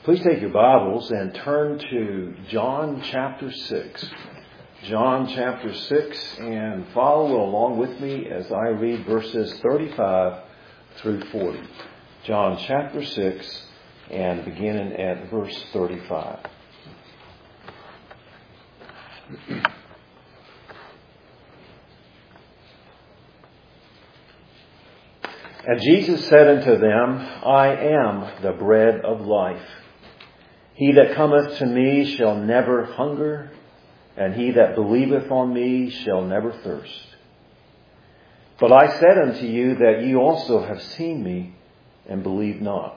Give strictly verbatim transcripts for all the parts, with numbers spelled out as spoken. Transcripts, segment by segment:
Please take your Bibles and turn to John chapter six. John chapter six, and follow along with me as I read verses thirty-five through forty. John chapter six, and beginning at verse thirty-five. And Jesus said unto them, I am the bread of life. He that cometh to me shall never hunger, and he that believeth on me shall never thirst. But I said unto you that ye also have seen me, and believe not.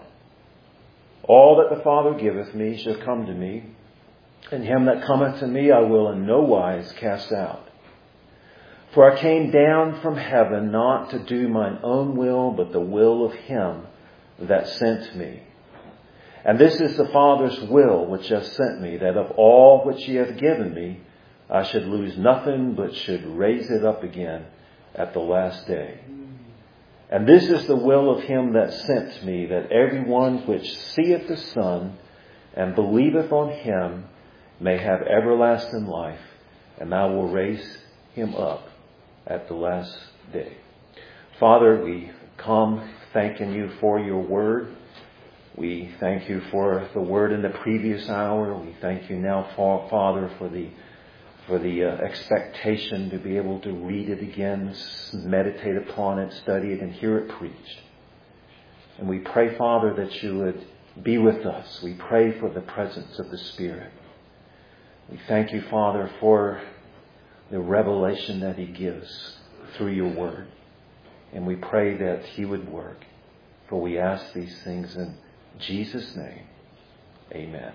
All that the Father giveth me shall come to me, and him that cometh to me I will in no wise cast out. For I came down from heaven not to do mine own will, but the will of him that sent me. And this is the Father's will which hath sent me, that of all which he hath given me, I should lose nothing, but should raise it up again at the last day. And this is the will of him that sent me, that every one which seeth the Son and believeth on him may have everlasting life, and I will raise him up at the last day. Father, we come thanking you for your word. We thank you for the word in the previous hour. We thank you now, for, Father, for the for the uh, expectation to be able to read it again, meditate upon it, study it, and hear it preached. And we pray, Father, that you would be with us. We pray for the presence of the Spirit. We thank you, Father, for the revelation that he gives through your word. And we pray that he would work. For we ask these things in Jesus' name. Amen.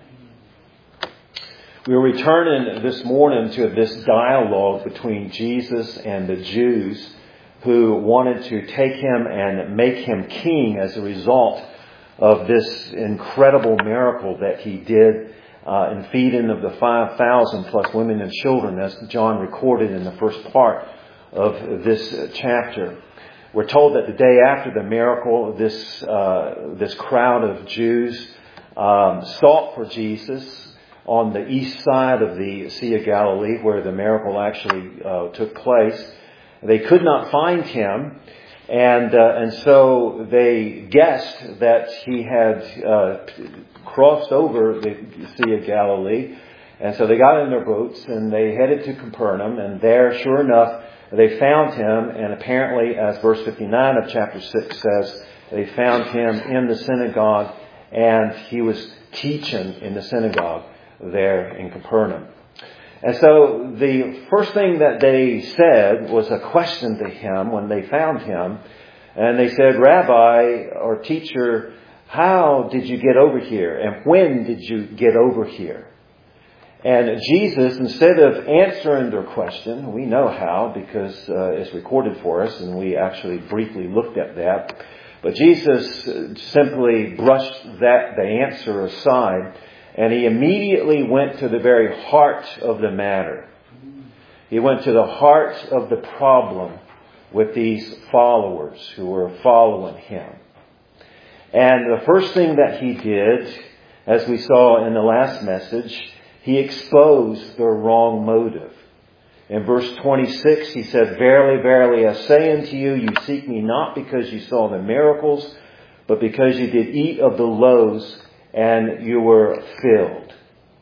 We're returning this morning to this dialogue between Jesus and the Jews who wanted to take him and make him king as a result of this incredible miracle that he did uh, in feeding of the five thousand plus women and children, as John recorded in the first part of this chapter. We're told that the day after the miracle, this uh, this crowd of Jews um, sought for Jesus on the east side of the Sea of Galilee, where the miracle actually uh, took place. They could not find him, and uh, and so they guessed that he had uh, crossed over the Sea of Galilee. And so they got in their boats and they headed to Capernaum, and there, sure enough, they found him, and apparently, as verse fifty-nine of chapter six says, they found him in the synagogue, and he was teaching in the synagogue there in Capernaum. And so the first thing that they said was a question to him when they found him. And they said, Rabbi or teacher, how did you get over here? And when did you get over here? And Jesus, instead of answering their question, we know how because uh, it's recorded for us, and we actually briefly looked at that. But Jesus simply brushed that the answer aside, and he immediately went to the very heart of the matter. He went to the heart of the problem with these followers who were following him. And the first thing that he did, as we saw in the last message, he exposed their wrong motive. In verse twenty-six, he said, Verily, verily, I say unto you, you seek me not because you saw the miracles, but because you did eat of the loaves and you were filled.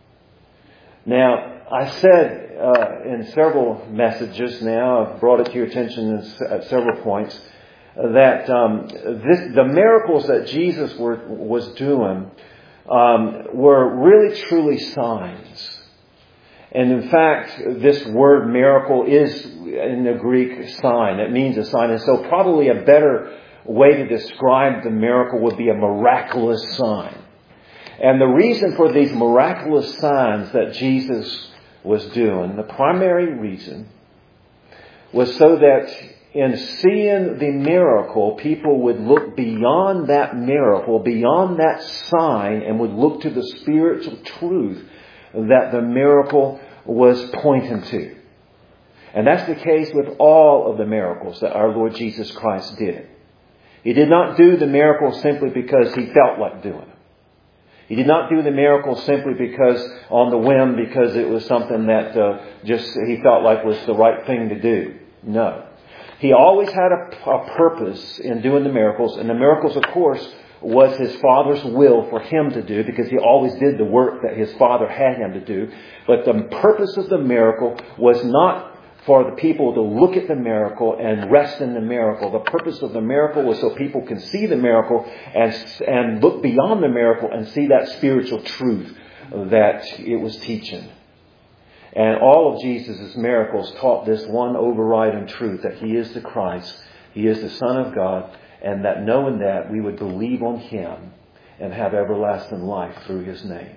Now, I said uh, in several messages now, I've brought it to your attention at several points, that um, this, the miracles that Jesus were, was doing um, were really truly signs. And in fact, this word miracle is in the Greek sign. It means a sign. And so probably a better way to describe the miracle would be a miraculous sign. And the reason for these miraculous signs that Jesus was doing, the primary reason, was so that in seeing the miracle, people would look beyond that miracle, beyond that sign, and would look to the spiritual truth that the miracle was pointing to. And that's the case with all of the miracles that our Lord Jesus Christ did. He did not do the miracle simply because he felt like doing it. He did not do the miracle simply because, on the whim, because it was something that uh, just he felt like was the right thing to do. No. He always had a, a purpose in doing the miracles. And the miracles, of course, was His Father's will for Him to do, because He always did the work that His Father had Him to do. But the purpose of the miracle was not for the people to look at the miracle and rest in the miracle. The purpose of the miracle was so people can see the miracle and, and look beyond the miracle and see that spiritual truth that it was teaching. And all of Jesus' miracles taught this one overriding truth, that He is the Christ, He is the Son of God, and that knowing that, we would believe on Him and have everlasting life through His name.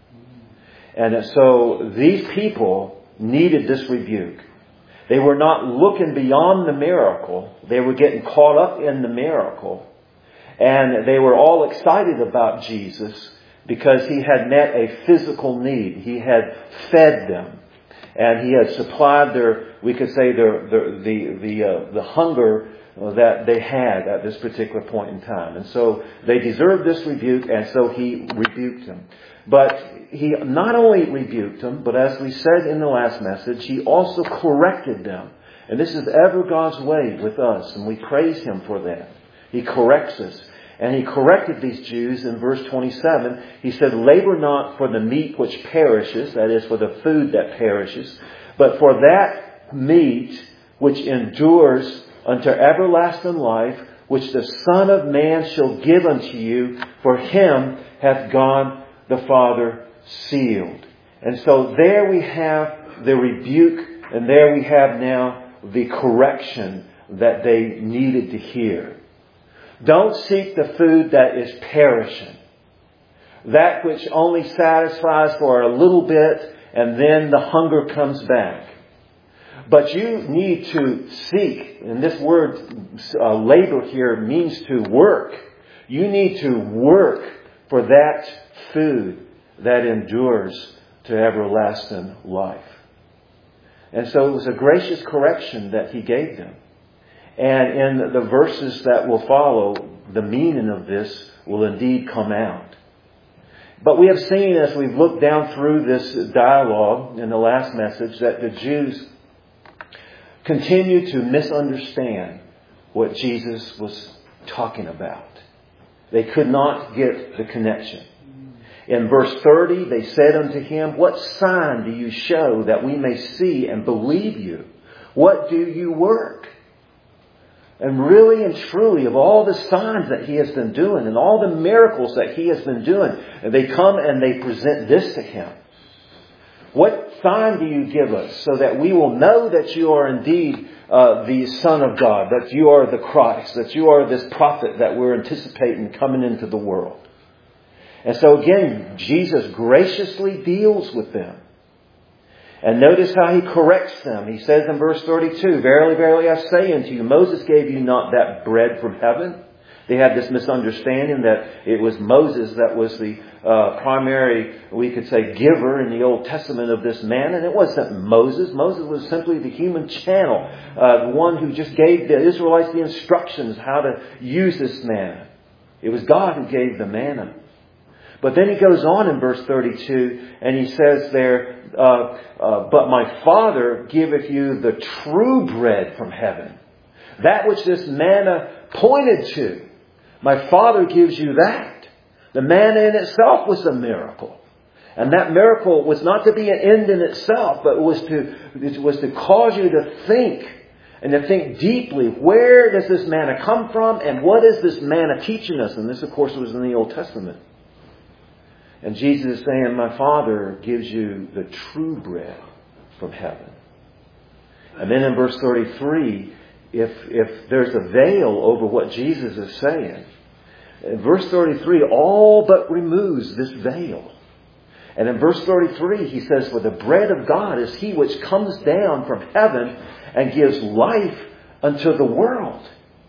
And so these people needed this rebuke. They were not looking beyond the miracle. They were getting caught up in the miracle. And they were all excited about Jesus because He had met a physical need. He had fed them. And He had supplied their, we could say, their, their the the uh, the hunger that they had at this particular point in time. And so they deserved this rebuke, and so He rebuked them. But He not only rebuked them, but as we said in the last message, He also corrected them. And this is ever God's way with us, and we praise Him for that. He corrects us. And He corrected these Jews in verse twenty-seven. He said, "Labor not for the meat which perishes," that is, for the food that perishes, "but for that meat which endures unto everlasting life, which the Son of Man shall give unto you, for Him hath God the Father sealed." And so there we have the rebuke, and there we have now the correction that they needed to hear. Don't seek the food that is perishing, that which only satisfies for a little bit and then the hunger comes back. But you need to seek, and this word uh, labor here means to work. You need to work for that food that endures to everlasting life. And so it was a gracious correction that He gave them. And in the verses that will follow, the meaning of this will indeed come out. But we have seen, as we've looked down through this dialogue in the last message, that the Jews continue to misunderstand what Jesus was talking about. They could not get the connection. In verse thirty, they said unto Him, "What sign do you show that we may see and believe you? What do you work?" And really and truly, of all the signs that He has been doing and all the miracles that He has been doing, and they come and they present this to Him. "What sign do you give us so that we will know that you are indeed uh, the Son of God, that you are the Christ, that you are this prophet that we're anticipating coming into the world?" And so again, Jesus graciously deals with them. And notice how He corrects them. He says in verse thirty-two, "Verily, verily, I say unto you, Moses gave you not that bread from heaven." They had this misunderstanding that it was Moses that was the uh, primary, we could say, giver in the Old Testament of this manna. And it wasn't Moses. Moses was simply the human channel, uh, the one who just gave the Israelites the instructions how to use this manna. It was God who gave the manna. But then He goes on in verse thirty-two and He says there, uh, uh, "But my Father giveth you the true bread from heaven." That which this manna pointed to. My Father gives you that. The manna in itself was a miracle. And that miracle was not to be an end in itself, but it was to, it was to cause you to think. And to think deeply, where does this manna come from? And what is this manna teaching us? And this, of course, was in the Old Testament. And Jesus is saying, my Father gives you the true bread from heaven. And then in verse thirty-three, if if there's a veil over what Jesus is saying, in verse thirty-three all but removes this veil. And in verse thirty-three, he says, "For the bread of God is He which comes down from heaven and gives life unto the world."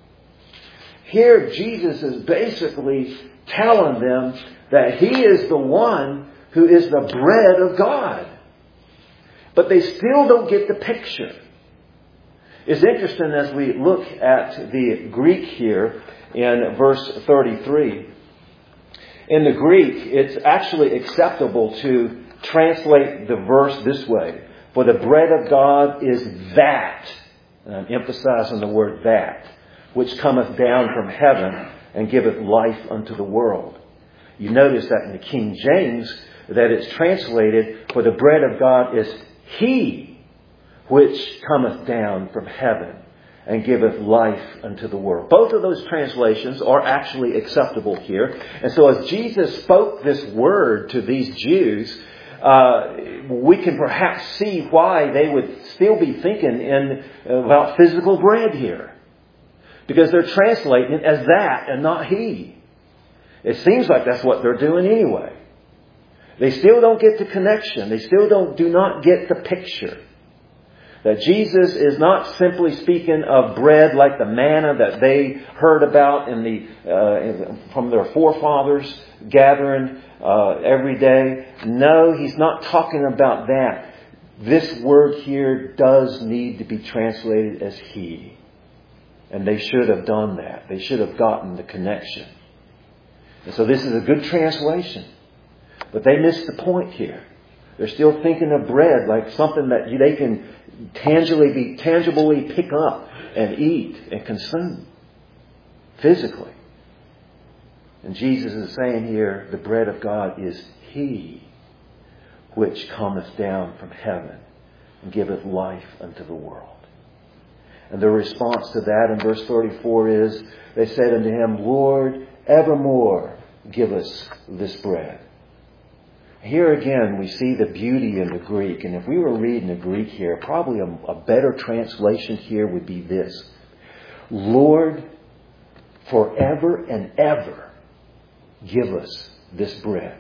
Here, Jesus is basically telling them that He is the one who is the bread of God. But they still don't get the picture. It's interesting as we look at the Greek here in verse thirty-three. In the Greek, it's actually acceptable to translate the verse this way. For the bread of God is that, and I'm emphasizing the word that, which cometh down from heaven and giveth life unto the world. You notice that in the King James, that it's translated, for the bread of God is He which cometh down from heaven and giveth life unto the world. Both of those translations are actually acceptable here. And so as Jesus spoke this word to these Jews, uh, we can perhaps see why they would still be thinking in about physical bread here. Because they're translating it as that and not He. It seems like that's what they're doing anyway. They still don't get the connection. They still don't do not get the picture. That Jesus is not simply speaking of bread like the manna that they heard about in the uh, from their forefathers gathering uh, every day. No, He's not talking about that. This word here does need to be translated as He. And they should have done that. They should have gotten the connection. And so this is a good translation. But they missed the point here. They're still thinking of bread like something that they can tangibly be tangibly pick up and eat and consume physically. And Jesus is saying here, the bread of God is He which cometh down from heaven and giveth life unto the world. And their response to that in verse thirty-four is, they said unto Him, Lord, evermore give us this bread. Here again, we see the beauty in the Greek. And if we were reading the Greek here, probably a, a better translation here would be this. Lord, forever and ever, give us this bread.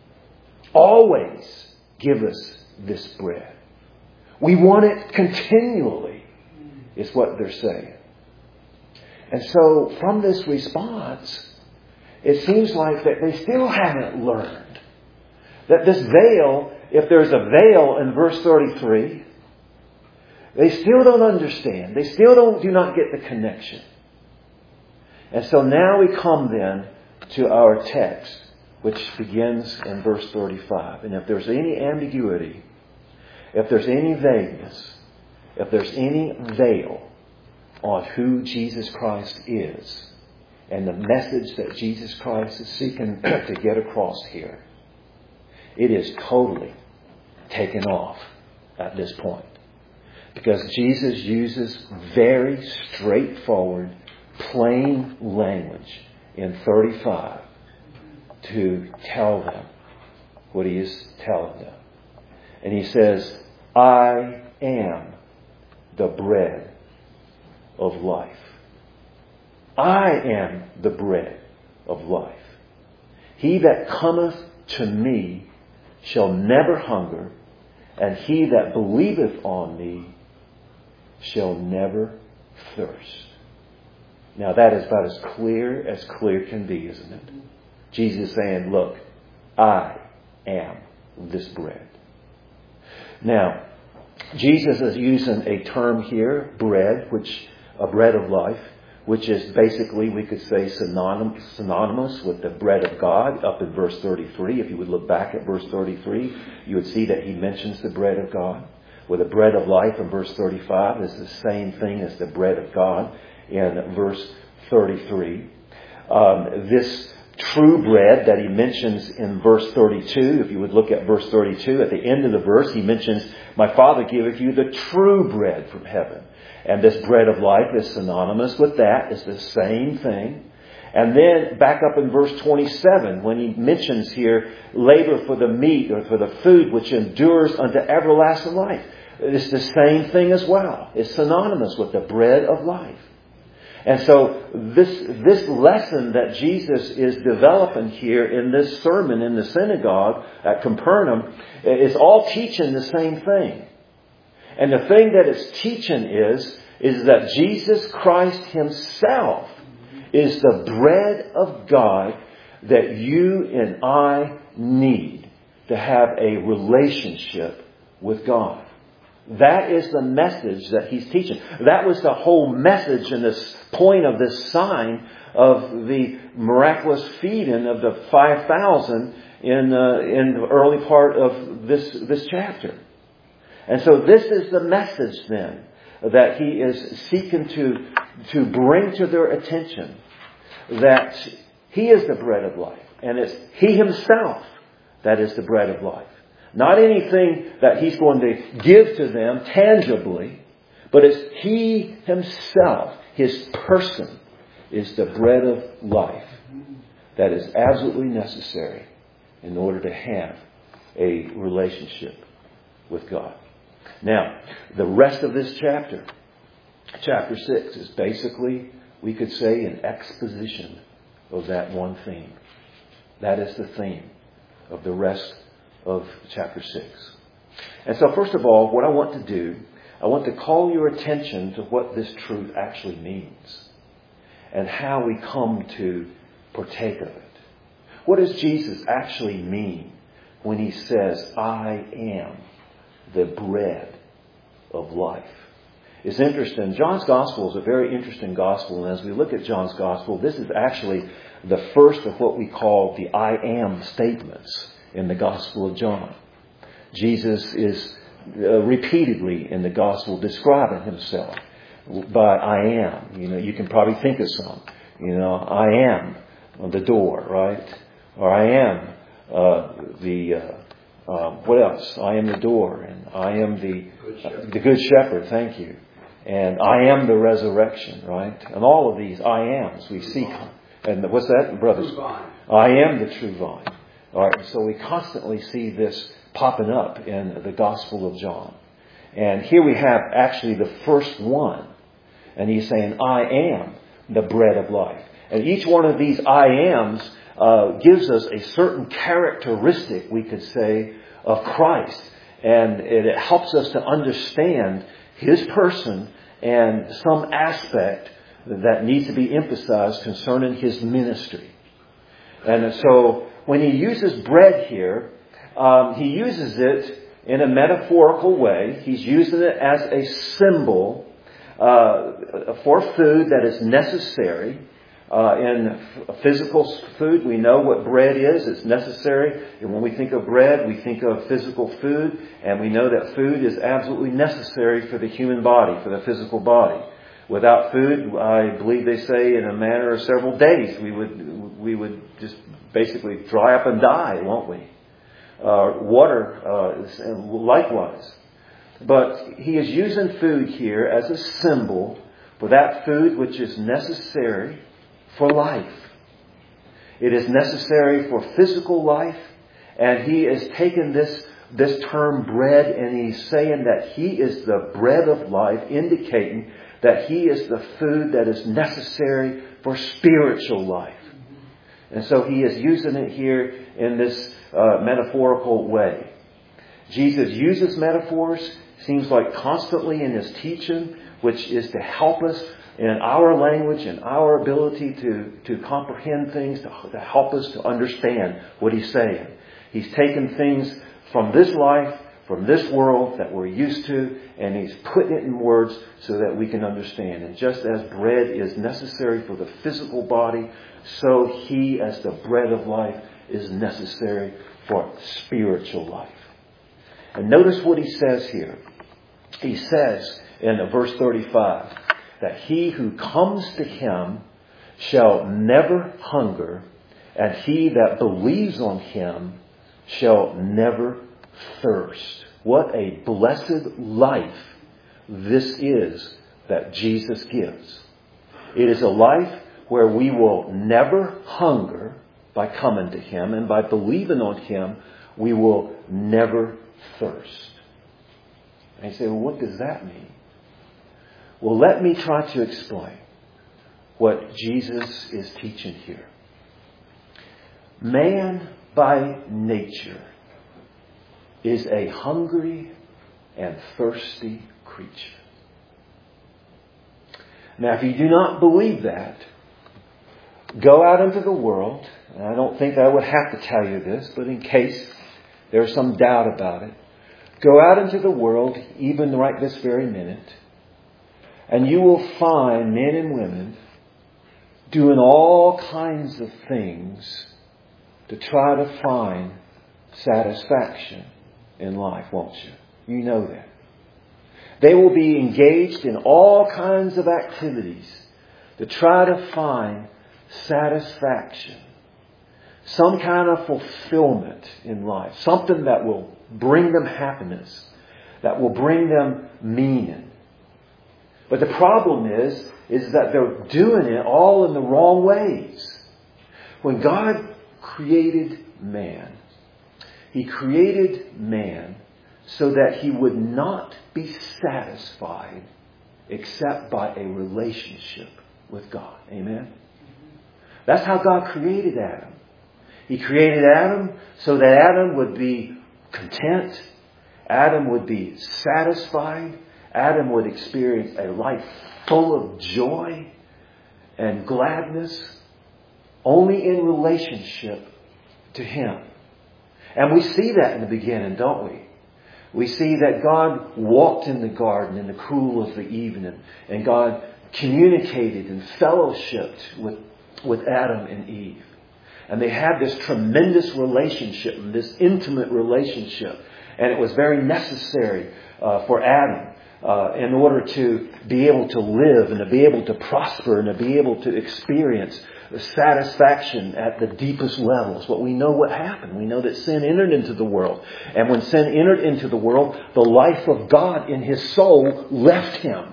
Always give us this bread. We want it continually, is what they're saying. And so, from this response, it seems like that they still haven't learned that this veil, if there's a veil in verse thirty-three, they still don't understand. They still don't do not get the connection. And so now we come then to our text, which begins in verse thirty-five. And if there's any ambiguity, if there's any vagueness, if there's any veil on who Jesus Christ is and the message that Jesus Christ is seeking to get across here, it is totally taken off at this point. Because Jesus uses very straightforward, plain language in thirty-five to tell them what He is telling them. And He says, I am the bread of life. I am the bread of life. He that cometh to me shall never hunger, and he that believeth on me shall never thirst. Now that is about as clear as clear can be, isn't it? Jesus saying, look, I am this bread. Now, Jesus is using a term here, bread, which a bread of life, which is basically, we could say, synonymous, synonymous with the bread of God up in verse thirty-three. If you would look back at verse thirty-three, you would see that He mentions the bread of God. Well, the bread of life in verse thirty-five is the same thing as the bread of God in verse thirty-three. Um, this true bread that He mentions in verse thirty-two, if you would look at verse thirty-two, at the end of the verse, He mentions, my Father giveth you the true bread from heaven. And this bread of life is synonymous with that. It's the same thing. And then back up in verse twenty-seven, when He mentions here, labor for the meat or for the food which endures unto everlasting life. It's the same thing as well. It's synonymous with the bread of life. And so this, this lesson that Jesus is developing here in this sermon in the synagogue at Capernaum is all teaching the same thing. And the thing that it's teaching is, is that Jesus Christ Himself is the bread of God that you and I need to have a relationship with God. That is the message that he's teaching. That was the whole message and this point of this sign of the miraculous feeding of the five thousand in uh, in the early part of this this chapter. And so this is the message then that he is seeking to to bring to their attention, that he is the bread of life, and it's he himself that is the bread of life. Not anything that he's going to give to them tangibly, but it's he himself, his person, is the bread of life that is absolutely necessary in order to have a relationship with God. Now, the rest of this chapter, chapter six, is basically, we could say, an exposition of that one theme. That is the theme of the rest of chapter six. And so, first of all, what I want to do, I want to call your attention to what this truth actually means and how we come to partake of it. What does Jesus actually mean when he says, I am the bread of life? It's interesting. John's Gospel is a very interesting Gospel. And as we look at John's Gospel, this is actually the first of what we call the I am statements in the Gospel of John. Jesus is uh, repeatedly in the Gospel describing himself by I am. You know, you can probably think of some. You know, I am the door, right? Or I am uh, the, uh, uh, what else? I am the door, and I am the uh, the good shepherd, thank you. And I am the resurrection, right? And all of these I ams we see. And what's that, brothers? I am the true vine. All right, so we constantly see this popping up in the Gospel of John. And here we have actually the first one. And he's saying, I am the bread of life. And each one of these I ams uh, gives us a certain characteristic, we could say, of Christ. And it helps us to understand his person and some aspect that needs to be emphasized concerning his ministry. And so when he uses bread here, um, he uses it in a metaphorical way. He's using it as a symbol uh, for food that is necessary. Uh, in physical food, we know what bread is. It's necessary. And when we think of bread, we think of physical food. And we know that food is absolutely necessary for the human body, for the physical body. Without food, I believe they say in a matter of several days, we would we would just basically dry up and die, won't we? Uh, water, uh, likewise. But he is using food here as a symbol for that food which is necessary for life. It is necessary for physical life, and he is taking this this term bread, and he's saying that he is the bread of life, indicating that he is the food that is necessary for spiritual life. And so he is using it here in this uh, metaphorical way. Jesus uses metaphors, seems like constantly in his teaching, which is to help us in our language and our ability to, to comprehend things, to, to help us to understand what he's saying. He's taken things from this life, from this world that we're used to, and he's putting it in words so that we can understand. And just as bread is necessary for the physical body, so he, as the bread of life, is necessary for spiritual life. And notice what he says here. He says in verse thirty-five that he who comes to him shall never hunger, and he that believes on him shall never thirst. What a blessed life this is that Jesus gives. It is a life where we will never hunger by coming to him, and by believing on him, we will never thirst. And you say, well, what does that mean? Well, let me try to explain what Jesus is teaching here. Man by nature is a hungry and thirsty creature. Now, if you do not believe that, go out into the world. And I don't think I would have to tell you this, but in case there's some doubt about it, Go out into the world, even right this very minute, and you will find men and women doing all kinds of things to try to find satisfaction in life, won't you? You know that. They will be engaged in all kinds of activities to try to find satisfaction. Some kind of fulfillment in life. Something that will bring them happiness. That will bring them meaning. But the problem is, is that they're doing it all in the wrong ways. When God created man, He created man so that he would not be satisfied except by a relationship with God. Amen? That's how God created Adam. He created Adam so that Adam would be content. Adam would be satisfied. Adam would experience a life full of joy and gladness only in relationship to Him. And we see that in the beginning, don't we? We see that God walked in the garden in the cool of the evening, and God communicated and fellowshiped with, with Adam and Eve. And they had this tremendous relationship, this intimate relationship. And it was very necessary uh, for Adam uh, in order to be able to live and to be able to prosper and to be able to experience the satisfaction at the deepest levels. But we know what happened. We know that sin entered into the world. And when sin entered into the world, the life of God in his soul left him.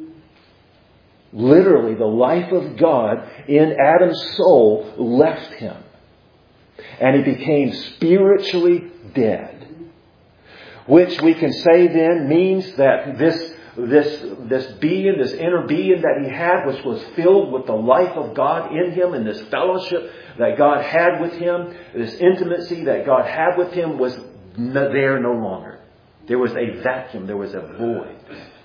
Literally, the life of God in Adam's soul left him. And he became spiritually dead. Which we can say then means that this This, this being, this inner being that he had, which was filled with the life of God in him, and this fellowship that God had with him, this intimacy that God had with him, was there no longer. There was a vacuum. There was a void.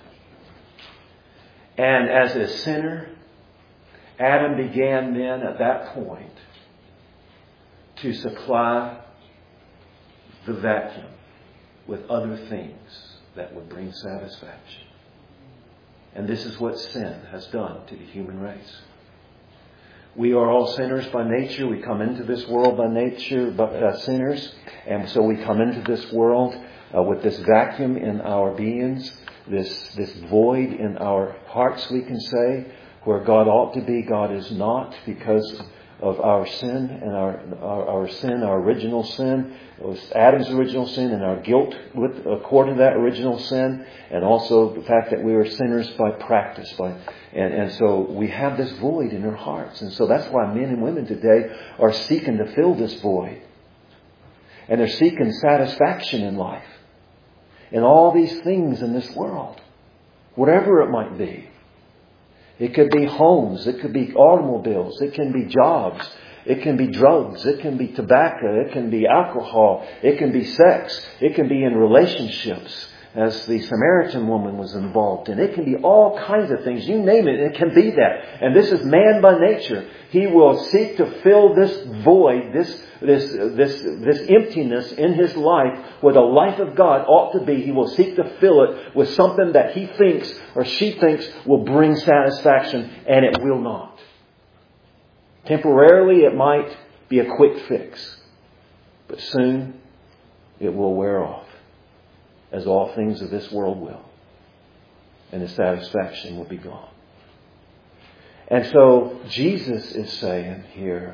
And as a sinner, Adam began then at that point to supply the vacuum with other things that would bring satisfaction. And this is what sin has done to the human race. We are all sinners by nature. We come into this world by nature uh, sinners. And so we come into this world uh, with this vacuum in our beings, this, this void in our hearts, we can say, where God ought to be, God is not, because of our sin and our, our our sin, our original sin. It was Adam's original sin and our guilt with according to that original sin, and also the fact that we are sinners by practice. By and, and so we have this void in our hearts. And so that's why men and women today are seeking to fill this void. And they're seeking satisfaction in life. In all these things in this world. Whatever it might be. It could be homes. It could be automobiles. It can be jobs. It can be drugs. It can be tobacco. It can be alcohol. It can be sex. It can be in relationships, as the Samaritan woman was involved in. It can be all kinds of things. You name it, it can be that. And this is man by nature. He will seek to fill this void, this this this this emptiness in his life where the life of God ought to be. He will seek to fill it with something that he thinks or she thinks will bring satisfaction, and it will not. Temporarily, it might be a quick fix, but soon it will wear off, as all things of this world will. And the satisfaction will be gone. And so Jesus is saying here,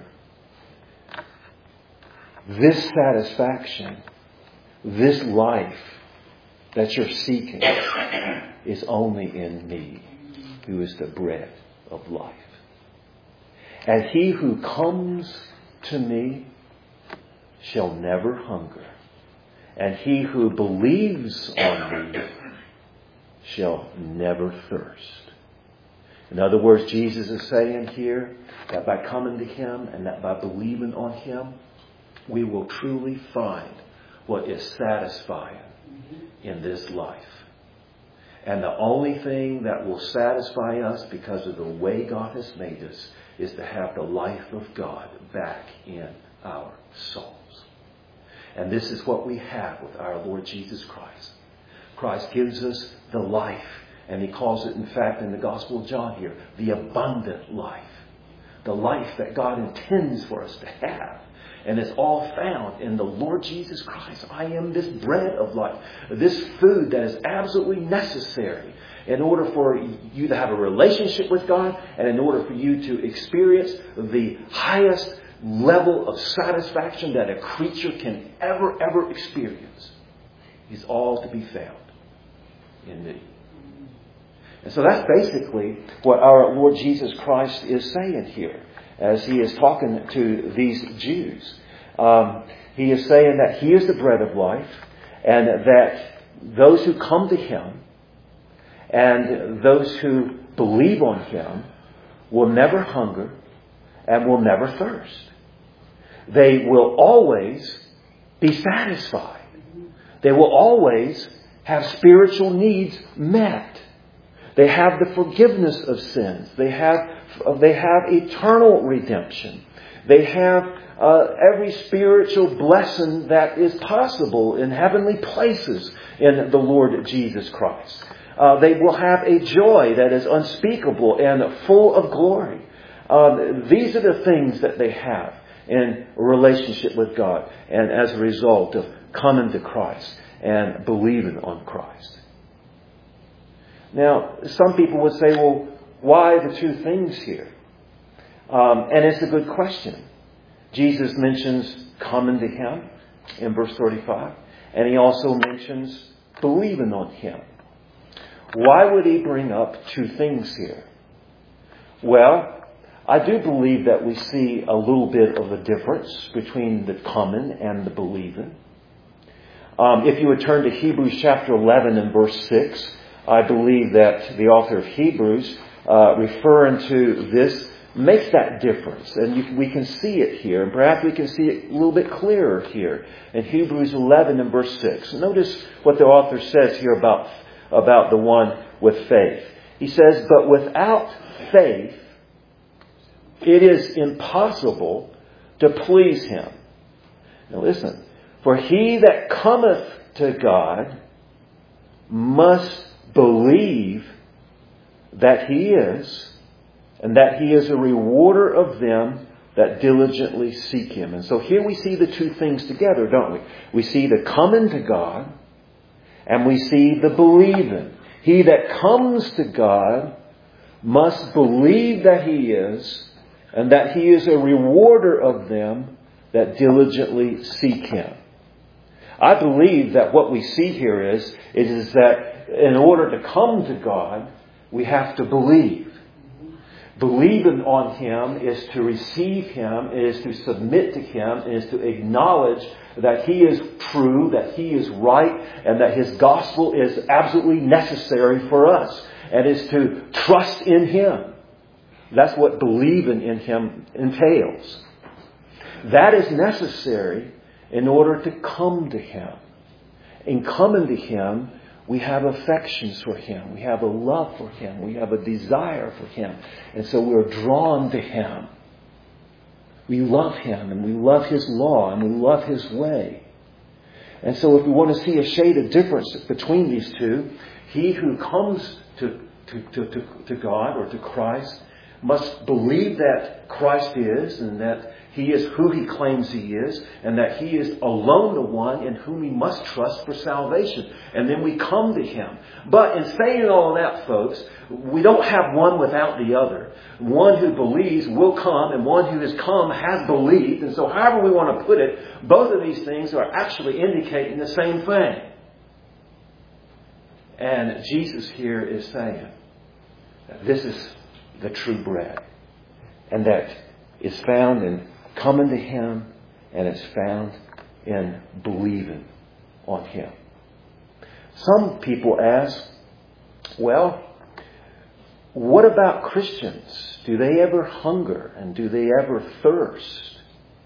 this satisfaction, this life that you're seeking is only in me, who is the bread of life. And he who comes to me shall never hunger. And he who believes on me shall never thirst. In other words, Jesus is saying here that by coming to him and that by believing on him, we will truly find what is satisfying in this life. And the only thing that will satisfy us because of the way God has made us is to have the life of God back in our souls. And this is what we have with our Lord Jesus Christ. Christ gives us the life. And He calls it, in fact, in the Gospel of John here, the abundant life. The life that God intends for us to have. And it's all found in the Lord Jesus Christ. I am this bread of life. This food that is absolutely necessary in order for you to have a relationship with God and in order for you to experience the highest level of satisfaction that a creature can ever, ever experience is all to be found in me. And so that's basically what our Lord Jesus Christ is saying here as He is talking to these Jews. Um, he is saying that He is the bread of life and that those who come to Him and those who believe on Him will never hunger and will never thirst. They will always be satisfied. They will always have spiritual needs met. They have the forgiveness of sins. They have, they have eternal redemption. They have uh, every spiritual blessing that is possible in heavenly places in the Lord Jesus Christ. Uh, they will have a joy that is unspeakable and full of glory. Um, these are the things that they have in a relationship with God and as a result of coming to Christ and believing on Christ. Now, some people would say, well, why the two things here? Um, and it's a good question. Jesus mentions coming to Him in verse thirty-five. And He also mentions believing on Him. Why would He bring up two things here? Well, I do believe that we see a little bit of a difference between the coming and the believing. Um, if you would turn to Hebrews chapter eleven and verse six, I believe that the author of Hebrews, uh, referring to this, makes that difference. And you, we can see it here. And perhaps we can see it a little bit clearer here in Hebrews eleven and verse six. Notice what the author says here about, about the one with faith. He says, but without faith, it is impossible to please Him. Now listen. For he that cometh to God must believe that He is, and that He is a rewarder of them that diligently seek Him. And so here we see the two things together, don't we? We see the coming to God, and we see the believing. He that comes to God must believe that He is, and that He is a rewarder of them that diligently seek Him. I believe that what we see here is, it is that in order to come to God, we have to believe. Believing on Him is to receive Him, is to submit to Him, is to acknowledge that He is true, that He is right, and that His gospel is absolutely necessary for us. And is to trust in Him. That's what believing in Him entails. That is necessary in order to come to Him. In coming to Him, we have affections for Him. We have a love for Him. We have a desire for Him. And so we're drawn to Him. We love Him and we love His law and we love His way. And so if we want to see a shade of difference between these two, he who comes to, to, to, to, to God or to Christ must believe that Christ is and that He is who He claims He is, and that He is alone the one in whom we must trust for salvation. And then we come to Him. But in saying all of that, folks, we don't have one without the other. One who believes will come, and one who has come has believed. And so however we want to put it, both of these things are actually indicating the same thing. And Jesus here is saying that this is the true bread. And that is found in coming to Him, and it's found in believing on Him. Some people ask, well, what about Christians? Do they ever hunger and do they ever thirst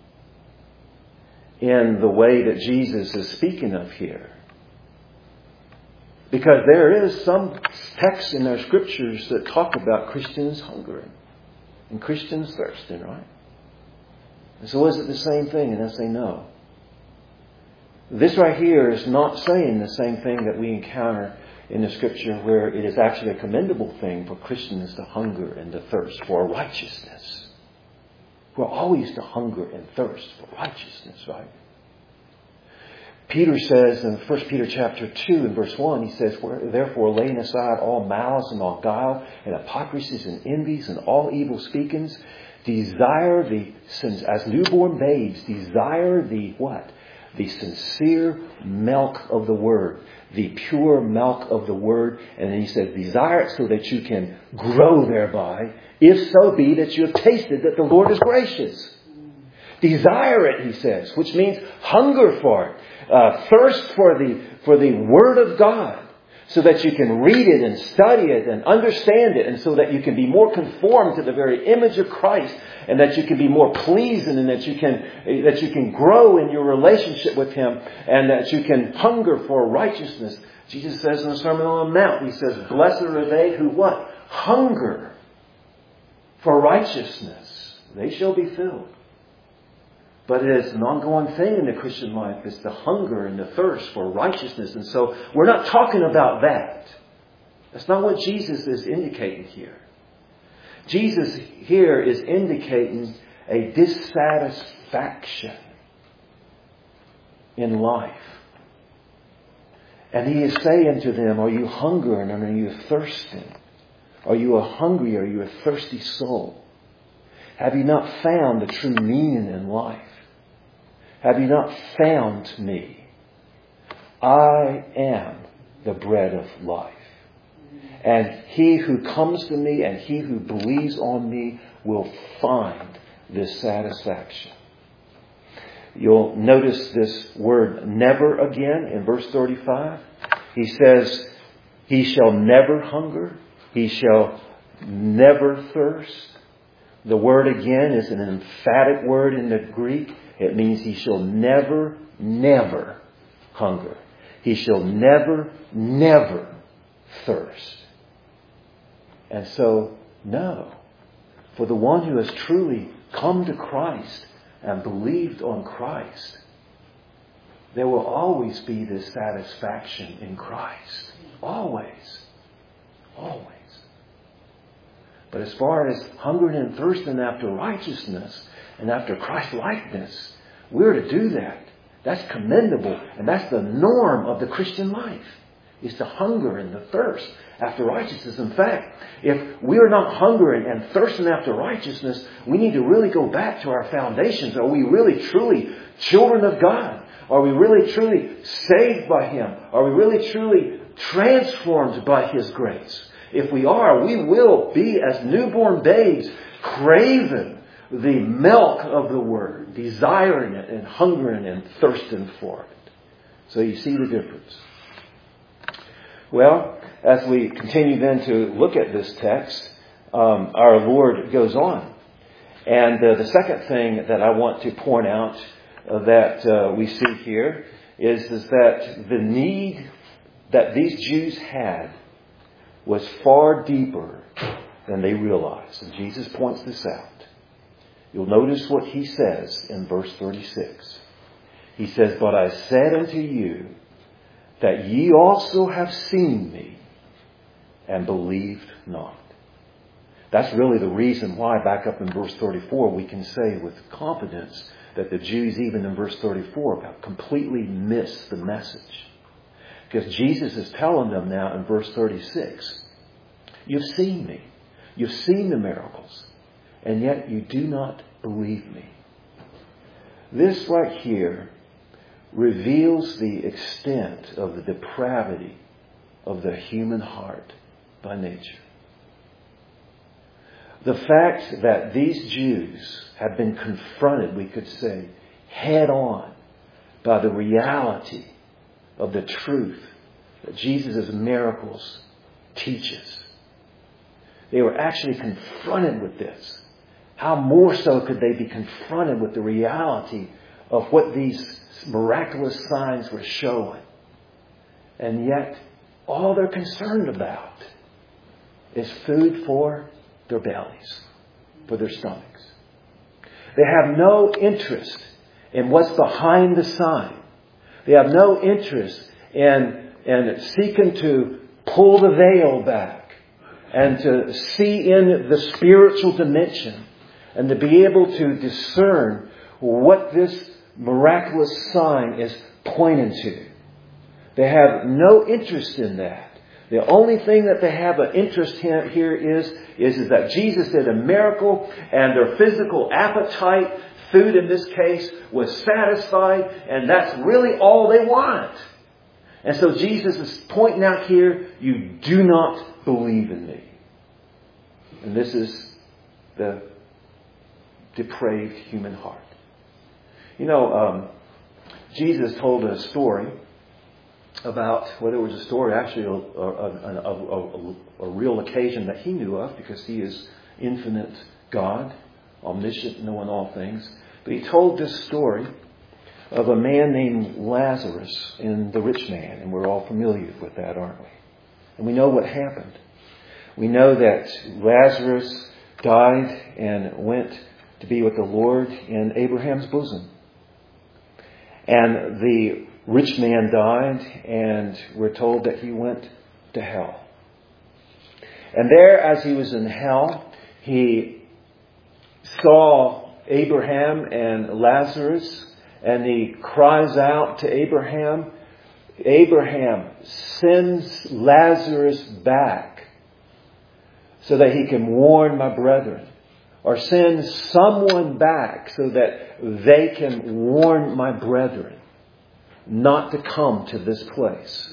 in the way that Jesus is speaking of here? Because there is some texts in our scriptures that talk about Christians hungering and Christians thirsting, right? And so is it the same thing? And I say no. This right here is not saying the same thing that we encounter in the Scripture, where it is actually a commendable thing for Christians to hunger and to thirst for righteousness. We're always to hunger and thirst for righteousness, right? Peter says in First Peter chapter two and verse one, he says, "Therefore laying aside all malice and all guile and hypocrisies and envies and all evil speakings, desire the, as newborn babes, desire the what? The sincere milk of the Word. The pure milk of the Word." And then he says, desire it so that you can grow thereby, if so be that you have tasted that the Lord is gracious. Desire it, he says, which means hunger for it. Uh, thirst for the, for the Word of God, so that you can read it and study it and understand it, and so that you can be more conformed to the very image of Christ, and that you can be more pleasing, and that you can that you can grow in your relationship with Him, and that you can hunger for righteousness. Jesus says in the Sermon on the Mount, He says, "Blessed are they who what? Hunger for righteousness. They shall be filled." But it is an ongoing thing in the Christian life. It's the hunger and the thirst for righteousness. And so we're not talking about that. That's not what Jesus is indicating here. Jesus here is indicating a dissatisfaction in life. And He is saying to them, are you hungering and are you thirsting? Are you a hungry, are you a thirsty soul? Have you not found the true meaning in life? Have you not found me? I am the bread of life. And he who comes to me and he who believes on me will find this satisfaction. You'll notice this word never again in verse thirty-five. He says, he shall never hunger. He shall never thirst. The word again is an emphatic word in the Greek. It means he shall never, never hunger. He shall never, never thirst. And so, no. For the one who has truly come to Christ and believed on Christ, there will always be this satisfaction in Christ. Always. Always. But as far as hungering and thirsting after righteousness and after Christ-likeness, we're to do that. That's commendable. And that's the norm of the Christian life, is to hunger and the thirst after righteousness. In fact, if we're not hungering and thirsting after righteousness, we need to really go back to our foundations. Are we really truly children of God? Are we really truly saved by Him? Are we really truly transformed by His grace? If we are, we will be as newborn babes, craving the milk of the Word, desiring it and hungering and thirsting for it. So you see the difference. Well, as we continue then to look at this text, um, our Lord goes on. And uh, the second thing that I want to point out uh, that uh, we see here is, is that the need that these Jews had was far deeper than they realized. And Jesus points this out. You'll notice what He says in verse thirty-six. He says, "But I said unto you that ye also have seen me and believed not." That's really the reason why, back up in verse thirty-four, we can say with confidence that the Jews, even in verse thirty-four, have completely missed the message. Because Jesus is telling them now in verse thirty-six, you've seen me. You've seen the miracles. And yet you do not believe me. This right here reveals the extent of the depravity of the human heart by nature. The fact that these Jews have been confronted, we could say, head on by the reality of the truth that Jesus' miracles teaches. They were actually confronted with this. How more so could they be confronted with the reality of what these miraculous signs were showing? And yet, all they're concerned about is food for their bellies, for their stomachs. They have no interest in what's behind the sign. They have no interest in, in seeking to pull the veil back and to see in the spiritual dimension and to be able to discern what this miraculous sign is pointing to. They have no interest in that. The only thing that they have an interest in here is, is, is that Jesus did a miracle and their physical appetite, food in this case, was satisfied, and that's really all they want. And so Jesus is pointing out here, you do not believe in me. And this is the depraved human heart. You know, um, Jesus told a story about, well, it was a story, actually a, a, a, a, a real occasion that he knew of, because he is infinite God, omniscient, knowing all things. But he told this story of a man named Lazarus and the rich man. And we're all familiar with that, aren't we? And we know what happened. We know that Lazarus died and went to be with the Lord in Abraham's bosom. And the rich man died, and we're told that he went to hell. And there, as he was in hell, he saw Abraham and Lazarus, and he cries out to Abraham, Abraham, sends Lazarus back so that he can warn my brethren. Or send someone back so that they can warn my brethren not to come to this place.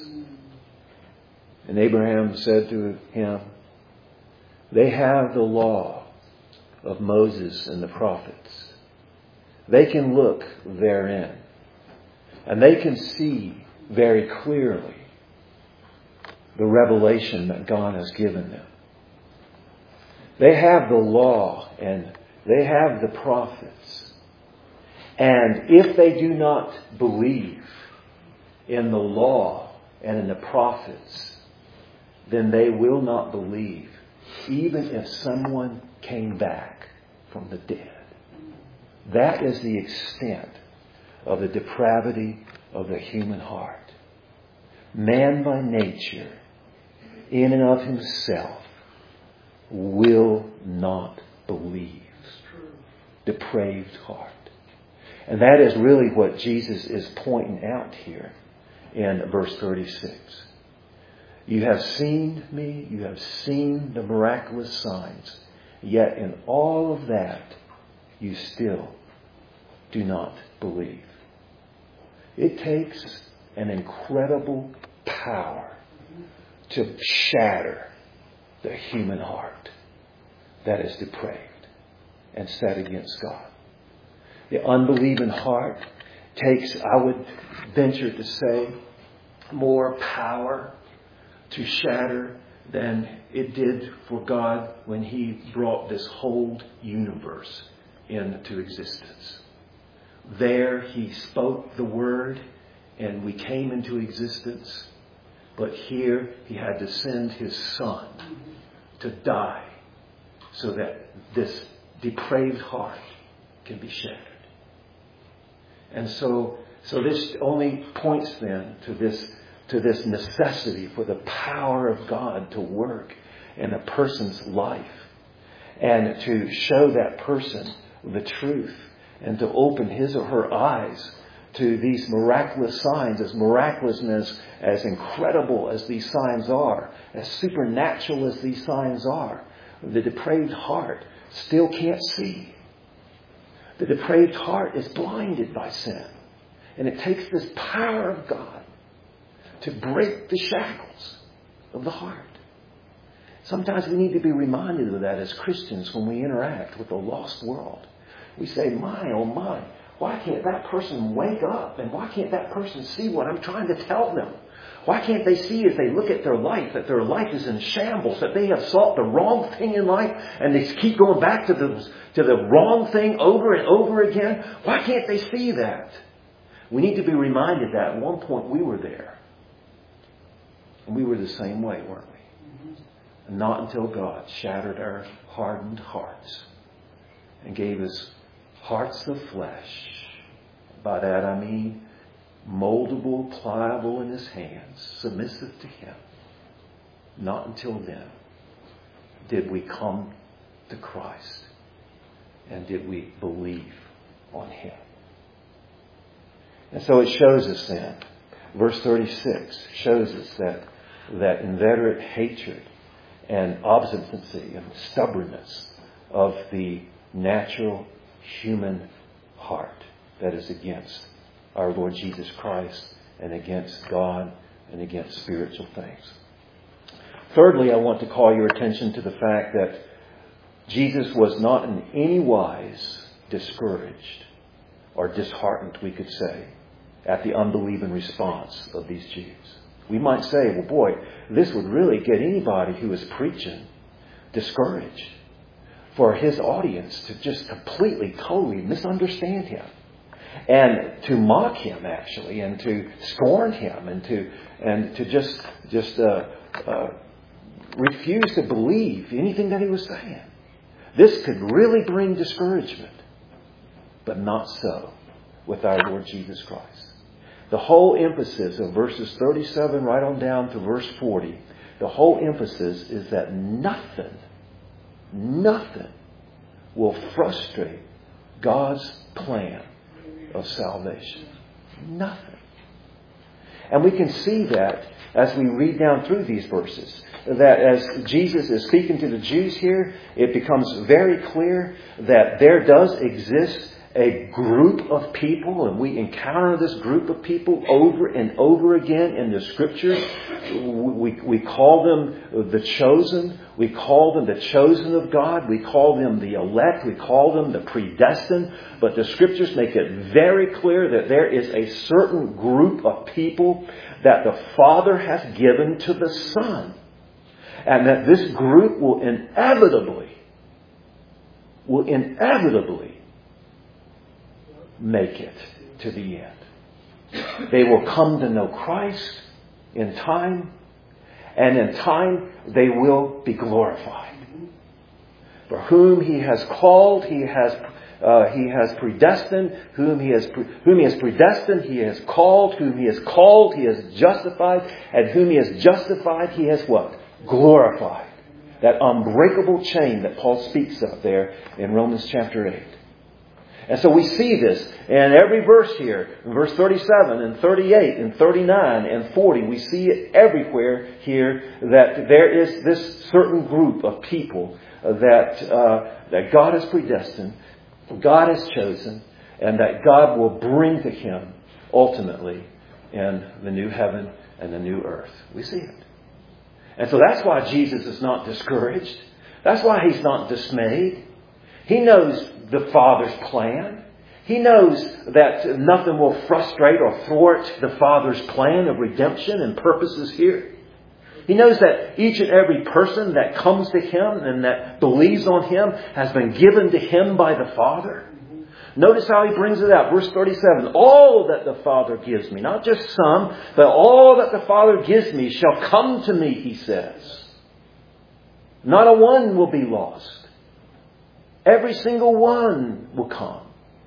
And Abraham said to him, they have the law of Moses and the prophets. They can look therein. And they can see very clearly the revelation that God has given them. They have the law and they have the prophets. And if they do not believe in the law and in the prophets, then they will not believe, even if someone came back from the dead. That is the extent of the depravity of the human heart. Man by nature, in and of himself, will not believe. Depraved heart. And that is really what Jesus is pointing out here in verse thirty-six. You have seen me, you have seen the miraculous signs, yet in all of that, you still do not believe. It takes an incredible power to shatter the human heart that is depraved and set against God. The unbelieving heart takes, I would venture to say, more power to shatter than it did for God when He brought this whole universe into existence. There He spoke the word and we came into existence. But here He had to send His Son to die so that this depraved heart can be shattered. And so, so this only points then to this, to this necessity for the power of God to work in a person's life and to show that person the truth and to open his or her eyes to these miraculous signs, as miraculous and as, as incredible as these signs are, as supernatural as these signs are. The depraved heart still can't see. The depraved heart is blinded by sin. And it takes this power of God to break the shackles of the heart. Sometimes we need to be reminded of that as Christians when we interact with the lost world. We say, my, oh my, why can't that person wake up? And why can't that person see what I'm trying to tell them? Why can't they see as they look at their life that their life is in shambles, that they have sought the wrong thing in life and they keep going back to the, to the wrong thing over and over again? Why can't they see that? We need to be reminded that at one point we were there. And we were the same way, weren't we? And not until God shattered our hardened hearts and gave us hearts of flesh. By that I mean moldable, pliable in His hands, submissive to Him. Not until then did we come to Christ and did we believe on Him. And so it shows us then, verse thirty-six shows us that, that inveterate hatred and obstinacy and stubbornness of the natural human heart that is against our Lord Jesus Christ and against God and against spiritual things. Thirdly, I want to call your attention to the fact that Jesus was not in any wise discouraged or disheartened, we could say, at the unbelieving response of these Jews. We might say, well, boy, this would really get anybody who is preaching discouraged, for his audience to just completely, totally misunderstand Him and to mock Him, actually, and to scorn Him and to and to just just uh, uh, refuse to believe anything that He was saying. This could really bring discouragement, but not so with our Lord Jesus Christ. The whole emphasis of verses thirty-seven right on down to verse forty, the whole emphasis is that nothing, nothing will frustrate God's plan of salvation. Nothing. And we can see that as we read down through these verses. That as Jesus is speaking to the Jews here, it becomes very clear that there does exist a group of people, and we encounter this group of people over and over again in the Scriptures. We, we call them the chosen. We call them the chosen of God. We call them the elect. We call them the predestined. But the Scriptures make it very clear that there is a certain group of people that the Father has given to the Son. And that this group will inevitably, will inevitably make it to the end. They will come to know Christ in time, and in time they will be glorified. For whom He has called, He has uh, He has predestined. Whom He has whom He has predestined, He has called. Whom He has called, He has justified. And whom He has justified, He has what? Glorified. That unbreakable chain that Paul speaks of there in Romans chapter eight. And so we see this in every verse here. In verse thirty-seven and thirty-eight and thirty-nine and forty. We see it everywhere here that there is this certain group of people that uh, that God has predestined, God has chosen, and that God will bring to Him ultimately in the new heaven and the new earth. We see it. And so that's why Jesus is not discouraged. That's why He's not dismayed. He knows the Father's plan. He knows that nothing will frustrate or thwart the Father's plan of redemption and purposes here. He knows that each and every person that comes to Him and that believes on Him has been given to Him by the Father. Notice how He brings it out. Verse thirty-seven. All that the Father gives me, not just some, but all that the Father gives me shall come to me, He says. Not a one will be lost. Every single one will come.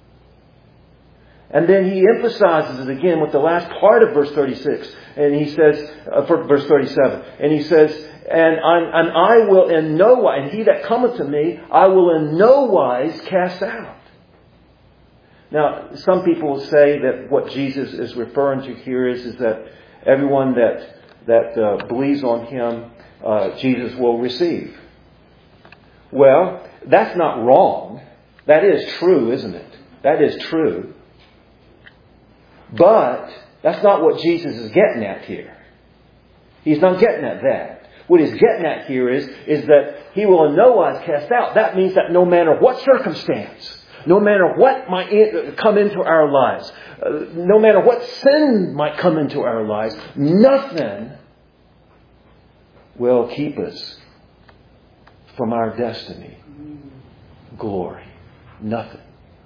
And then He emphasizes it again with the last part of verse thirty-six. And He says, uh, for verse thirty-seven, and He says, and, I, and I will in no wise, and he that cometh to me, I will in no wise cast out. Now, some people say that what Jesus is referring to here is, is that everyone that, that uh, believes on Him, uh, Jesus will receive. Well, that's not wrong. That is true, isn't it? That is true. But that's not what Jesus is getting at here. He's not getting at that. What He's getting at here is, is that He will in no wise cast out. That means that no matter what circumstance, no matter what might come into our lives, uh, no matter what sin might come into our lives, nothing will keep us from our destiny. Glory. Nothing.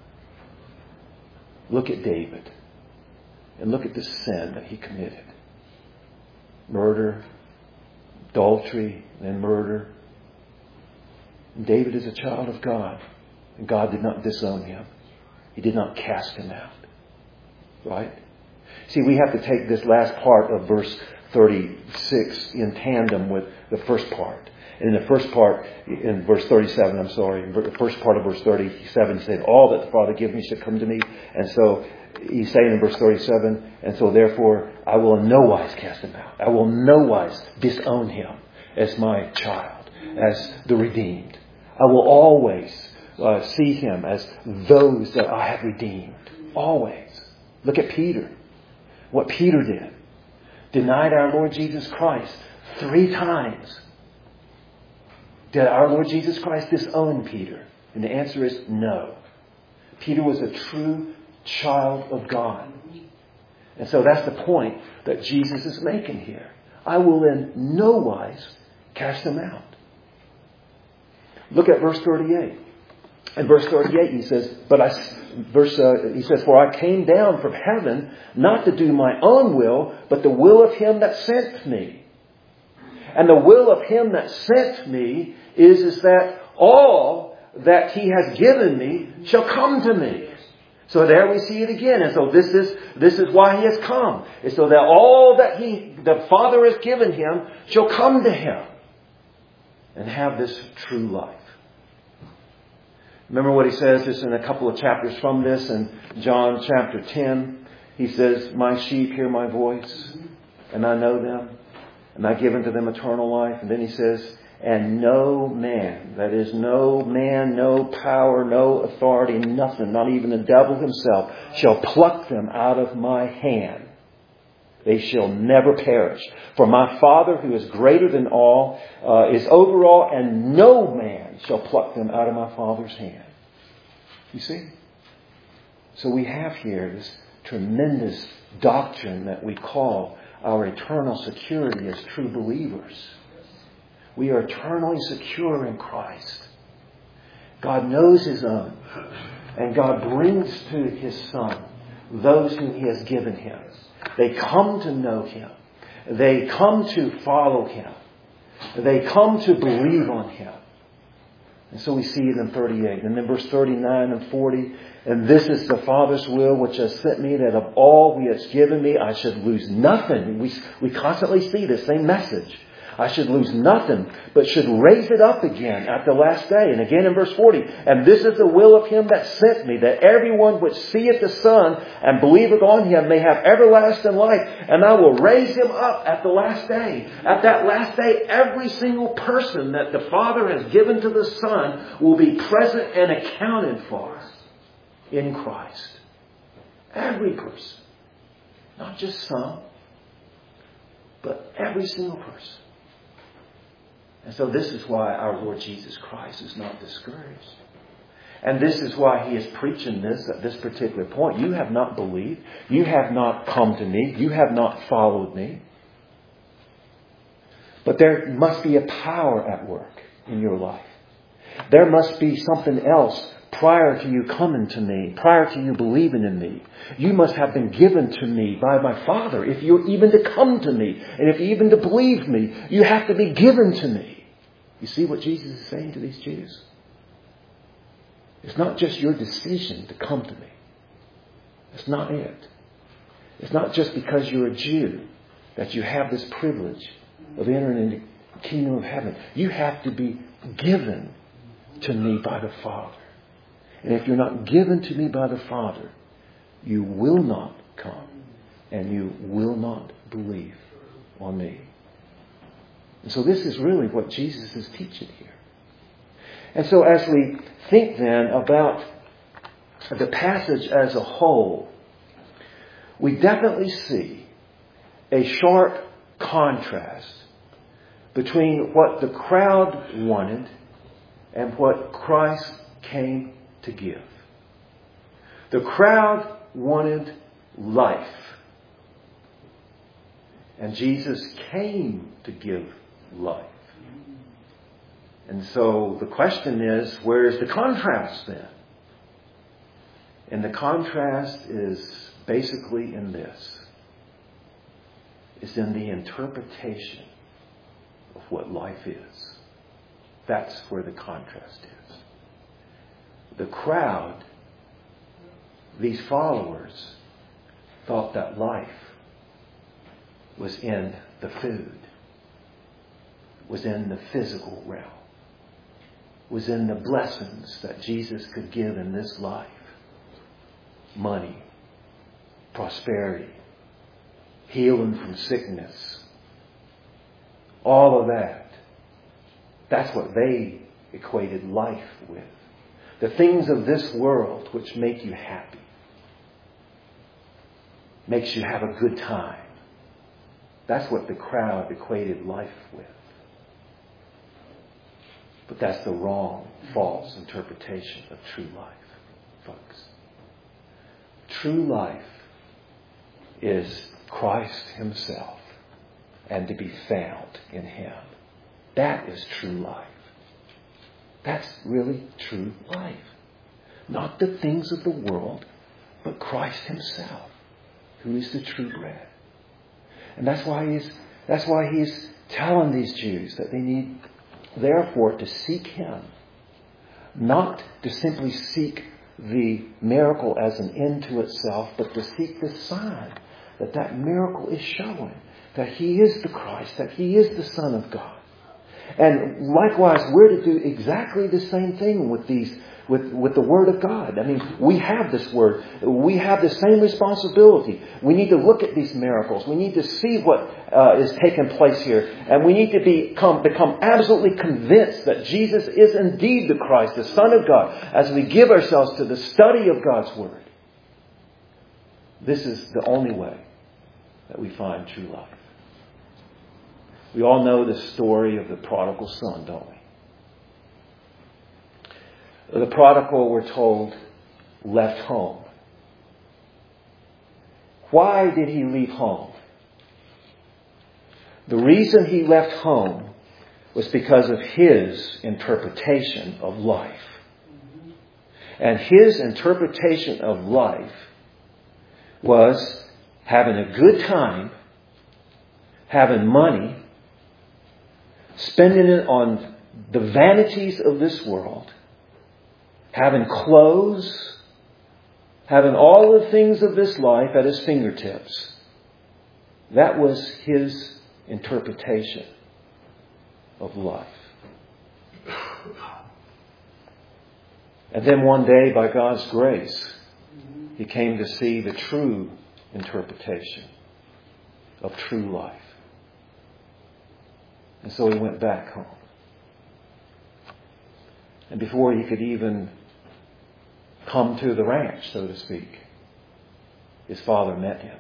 Look at David. And look at the sin that he committed. Murder, adultery, and murder. And David is a child of God. And God did not disown him. He did not cast him out. Right? See, we have to take this last part of verse thirty-six in tandem with the first part. In the first part, in verse thirty-seven, I'm sorry, in the first part of verse thirty-seven, he said, all that the Father gives me shall come to me. And so he's saying in verse thirty-seven, and so therefore I will in no wise cast him out. I will in no wise disown him as my child, as the redeemed. I will always uh, see him as those that I have redeemed. Always. Look at Peter. What Peter did. Denied our Lord Jesus Christ three times. Did our Lord Jesus Christ disown Peter? And the answer is no. Peter was a true child of God. And so that's the point that Jesus is making here. I will in no wise cast him out. Look at verse thirty-eight. In verse thirty-eight he says, but I, verse, uh, he says, for I came down from heaven not to do my own will, but the will of him that sent me. And the will of him that sent me is, is that all that he has given me shall come to me. So there we see it again. And so this is, this is why he has come. Is so that all that he, the Father has given him shall come to him and have this true life. Remember what he says just in a couple of chapters from this in John chapter ten. He says, my sheep hear my voice and I know them and I give unto them eternal life. And then he says, and no man, that is no man, no power, no authority, nothing, not even the devil himself, shall pluck them out of my hand. They shall never perish. For my Father, who is greater than all, uh, is over all, and no man shall pluck them out of my Father's hand. You see? So we have here this tremendous doctrine that we call our eternal security as true believers. We are eternally secure in Christ. God knows his own. And God brings to his Son those whom he has given him. They come to know him. They come to follow him. They come to believe on him. And so we see it in thirty-eight. And then verse thirty-nine and forty. And this is the Father's will which has sent me, that of all he has given me, I should lose nothing. We, we constantly see the same message. I should lose nothing, but should raise it up again at the last day. And again in verse forty, and this is the will of him that sent me, that everyone which seeth the Son and believeth on him may have everlasting life. And I will raise him up at the last day. At that last day, every single person that the Father has given to the Son will be present and accounted for in Christ. Every person. Not just some, but every single person. And so this is why our Lord Jesus Christ is not discouraged. And this is why he is preaching this at this particular point. You have not believed. You have not come to me. You have not followed me. But there must be a power at work in your life. There must be something else prior to you coming to me, prior to you believing in me. You must have been given to me by my Father. If you're even to come to me, and if you're even to believe me, you have to be given to me. You see what Jesus is saying to these Jews? It's not just your decision to come to me. That's not it. It's not just because you're a Jew that you have this privilege of entering into the kingdom of heaven. You have to be given to me by the Father. And if you're not given to me by the Father, you will not come and you will not believe on me. And so this is really what Jesus is teaching here. And so as we think then about the passage as a whole, we definitely see a sharp contrast between what the crowd wanted and what Christ came to give. The crowd wanted life. And Jesus came to give life. And so the question is, where is the contrast then? And the contrast is basically in this. It's in the interpretation of what life is. That's where the contrast is. The crowd, these followers, thought that life was in the food, was in the physical realm, was in the blessings that Jesus could give in this life. Money, prosperity, healing from sickness, all of that. That's what they equated life with. The things of this world which make you happy, makes you have a good time. That's what the crowd equated life with. But that's the wrong, false interpretation of true life, folks. True life is Christ Himself and to be found in Him. That is true life. That's really true life. Not the things of the world, but Christ Himself, who is the true bread. And that's why He's that's why He's telling these Jews that they need, therefore, to seek Him. Not to simply seek the miracle as an end to itself, but to seek the sign that that miracle is showing that He is the Christ, that He is the Son of God. And likewise, we're to do exactly the same thing with these, with, with the Word of God. I mean, we have this Word. We have the same responsibility. We need to look at these miracles. We need to see what uh, is taking place here. And we need to become, become absolutely convinced that Jesus is indeed the Christ, the Son of God, as we give ourselves to the study of God's Word. This is the only way that we find true life. We all know the story of the prodigal son, don't we? The prodigal, we're told, left home. Why did he leave home? The reason he left home was because of his interpretation of life. And his interpretation of life was having a good time, having money, spending it on the vanities of this world, having clothes, having all the things of this life at his fingertips. That was his interpretation of life. And then one day, by God's grace, he came to see the true interpretation of true life. And so he went back home. And before he could even come to the ranch, so to speak, his father met him.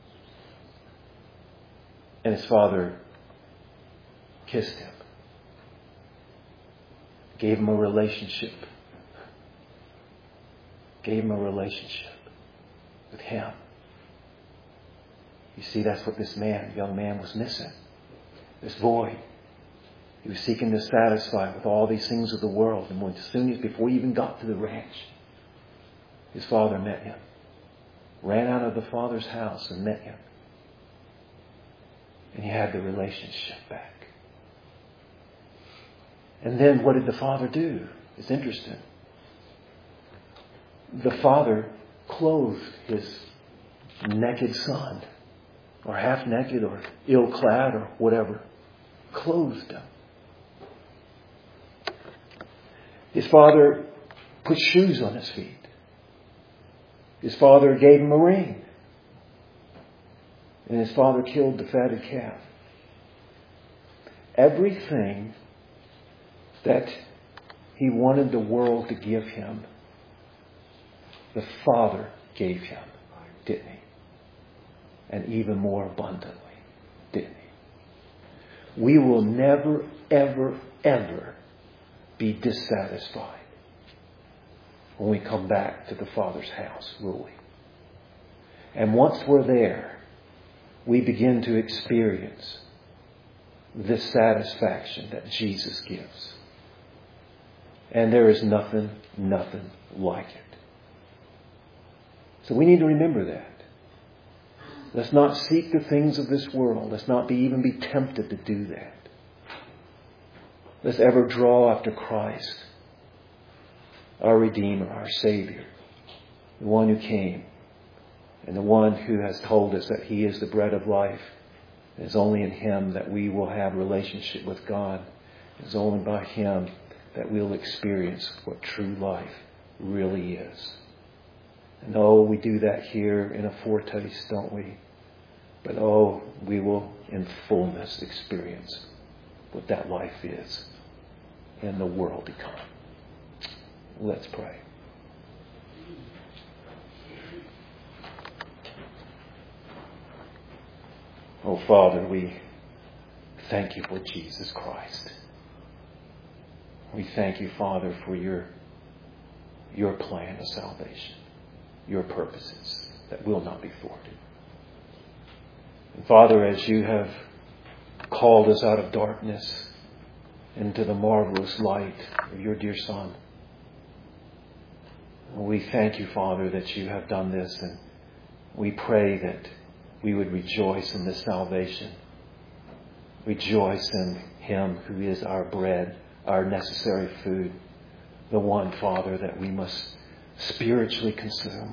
And his father kissed him. Gave him a relationship. Gave him a relationship with him. You see, that's what this man, young man, was missing. This void. He was seeking to satisfy with all these things of the world. And when, as soon as, before he even got to the ranch, his father met him. Ran out of the father's house and met him. And he had the relationship back. And then what did the father do? It's interesting. The father clothed his naked son, or half naked, or ill-clad, or whatever. Clothed him. His father put shoes on his feet. His father gave him a ring. And his father killed the fatted calf. Everything that he wanted the world to give him, the Father gave him, didn't he? And even more abundantly, didn't he? We will never, ever, ever be dissatisfied when we come back to the Father's house, will we? And once we're there, we begin to experience this satisfaction that Jesus gives. And there is nothing, nothing like it. So we need to remember that. Let's not seek the things of this world. Let's not be even be tempted to do that. Let's ever draw after Christ, our Redeemer, our Savior, the one who came And the one who has told us that He is the bread of life, it is only in Him that we will have relationship with God. It is only by Him that we'll experience what true life really is. And oh, we do that here in a foretaste, don't we? But oh, we will in fullness experience what that life is in the world to come. Let's pray. Oh, Father, we thank You for Jesus Christ. We thank You, Father, for Your, your plan of salvation, Your purposes that will not be thwarted. And Father, as You have called us out of darkness into the marvelous light of Your dear Son, we thank You, Father, that You have done this, and we pray that we would rejoice in this salvation. Rejoice in Him who is our bread, our necessary food, the one, Father, that we must spiritually consume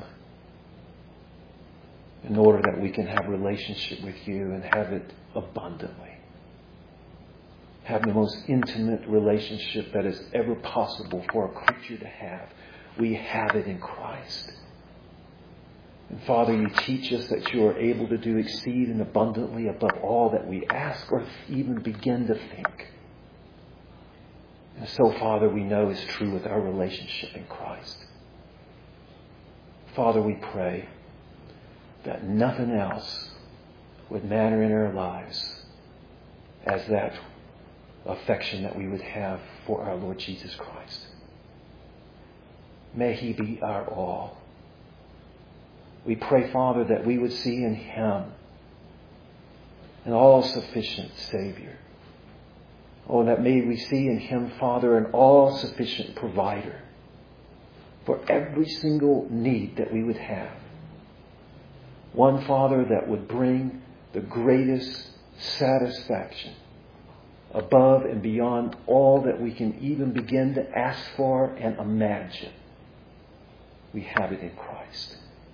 in order that we can have relationship with You and have it abundantly. Have the most intimate relationship that is ever possible for a creature to have. We have it in Christ. And Father, You teach us that You are able to do exceed and abundantly above all that we ask or even begin to think. And so, Father, we know is true with our relationship in Christ. Father, we pray that nothing else would matter in our lives as that affection that we would have for our Lord Jesus Christ. May He be our all. We pray, Father, that we would see in Him an all-sufficient Savior. Oh, and that may we see in Him, Father, an all-sufficient provider for every single need that we would have. One, Father, that would bring the greatest satisfaction above and beyond all that we can even begin to ask for and imagine. We have it in Christ.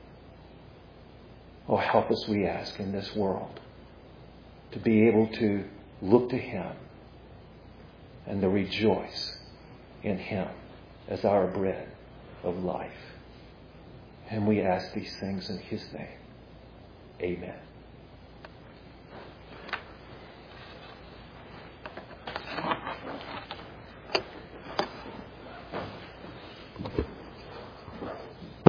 Oh, help us, we ask, in this world to be able to look to Him and to rejoice in Him as our bread of life. And we ask these things in His name. Amen.